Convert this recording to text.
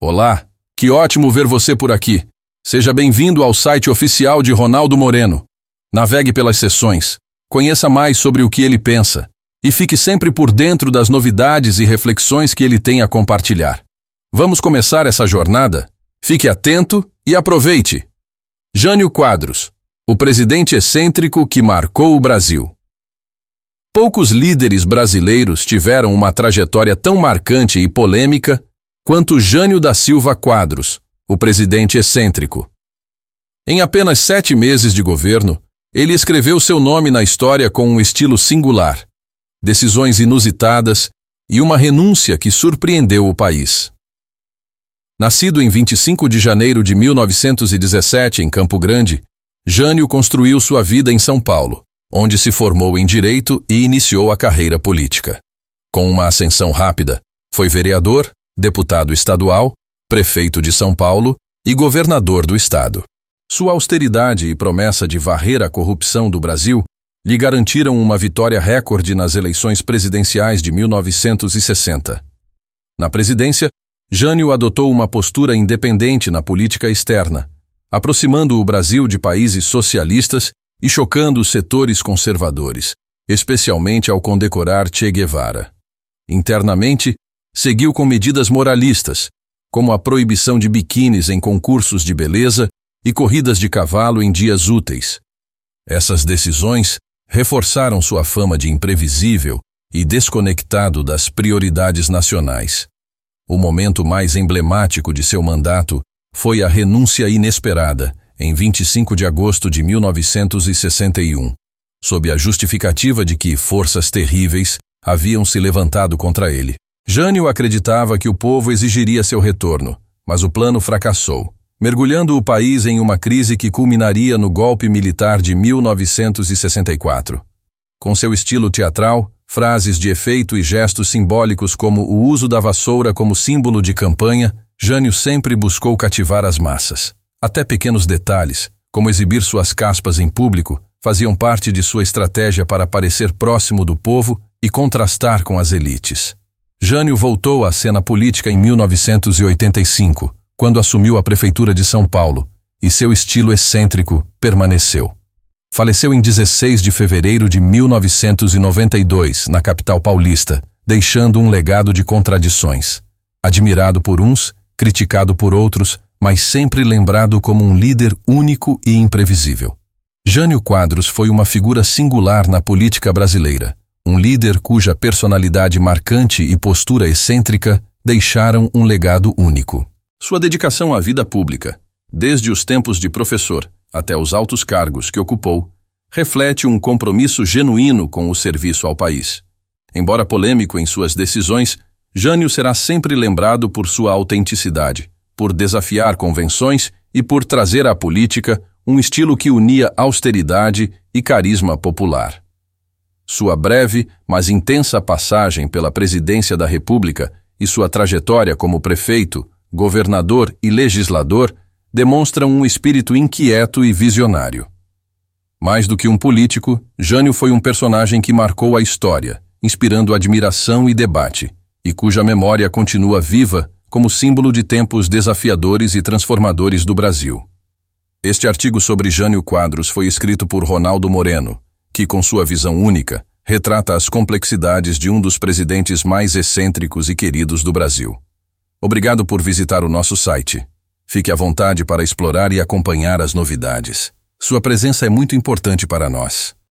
Olá, que ótimo ver você por aqui. Seja bem-vindo ao site oficial de Ronaldo Moreno. Navegue pelas seções, conheça mais sobre o que ele pensa e fique sempre por dentro das novidades e reflexões que ele tem a compartilhar. Vamos começar essa jornada? Fique atento e aproveite! Jânio Quadros, o presidente excêntrico que marcou o Brasil. Poucos líderes brasileiros tiveram uma trajetória tão marcante e polêmica quanto Jânio da Silva Quadros, o presidente excêntrico. Em apenas 7 meses de governo, ele escreveu seu nome na história com um estilo singular, decisões inusitadas e uma renúncia que surpreendeu o país. Nascido em 25 de janeiro de 1917 em Campo Grande, Jânio construiu sua vida em São Paulo, onde se formou em Direito e iniciou a carreira política. Com uma ascensão rápida, foi vereador, deputado estadual, prefeito de São Paulo e governador do estado. Sua austeridade e promessa de varrer a corrupção do Brasil lhe garantiram uma vitória recorde nas eleições presidenciais de 1960. Na presidência, Jânio adotou uma postura independente na política externa, aproximando o Brasil de países socialistas e chocando os setores conservadores, especialmente ao condecorar Che Guevara. Internamente, seguiu com medidas moralistas, como a proibição de biquínis em concursos de beleza e corridas de cavalo em dias úteis. Essas decisões reforçaram sua fama de imprevisível e desconectado das prioridades nacionais. O momento mais emblemático de seu mandato foi a renúncia inesperada, em 25 de agosto de 1961, sob a justificativa de que forças terríveis haviam se levantado contra ele. Jânio acreditava que o povo exigiria seu retorno, mas o plano fracassou, mergulhando o país em uma crise que culminaria no golpe militar de 1964. Com seu estilo teatral, frases de efeito e gestos simbólicos como o uso da vassoura como símbolo de campanha, Jânio sempre buscou cativar as massas. Até pequenos detalhes, como exibir suas caspas em público, faziam parte de sua estratégia para parecer próximo do povo e contrastar com as elites. Jânio voltou à cena política em 1985, quando assumiu a prefeitura de São Paulo, e seu estilo excêntrico permaneceu. Faleceu em 16 de fevereiro de 1992, na capital paulista, deixando um legado de contradições. Admirado por uns, criticado por outros, mas sempre lembrado como um líder único e imprevisível. Jânio Quadros foi uma figura singular na política brasileira, um líder cuja personalidade marcante e postura excêntrica deixaram um legado único. Sua dedicação à vida pública, desde os tempos de professor até os altos cargos que ocupou, reflete um compromisso genuíno com o serviço ao país. Embora polêmico em suas decisões, Jânio será sempre lembrado por sua autenticidade, por desafiar convenções e por trazer à política um estilo que unia austeridade e carisma popular. Sua breve, mas intensa passagem pela presidência da República e sua trajetória como prefeito, governador e legislador demonstram um espírito inquieto e visionário. Mais do que um político, Jânio foi um personagem que marcou a história, inspirando admiração e debate, e cuja memória continua viva como símbolo de tempos desafiadores e transformadores do Brasil. Este artigo sobre Jânio Quadros foi escrito por Ronaldo Moreno, que, com sua visão única, retrata as complexidades de um dos presidentes mais excêntricos e queridos do Brasil. Obrigado por visitar o nosso site. Fique à vontade para explorar e acompanhar as novidades. Sua presença é muito importante para nós.